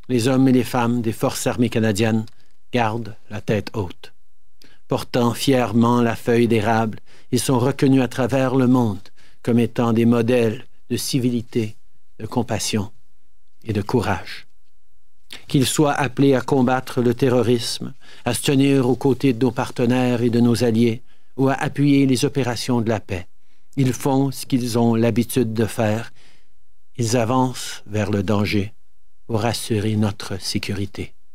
les hommes et les femmes des Forces armées canadiennes gardent la tête haute. Portant fièrement la feuille d'érable, ils sont reconnus à travers le monde comme étant des modèles de civilité, de compassion et de courage. Qu'ils soient appelés à combattre le terrorisme, à se tenir aux côtés de nos partenaires et de nos alliés, ou à appuyer les opérations de la paix. Ils font ce qu'ils ont l'habitude de faire. Ils avancent vers le danger pour assurer notre sécurité.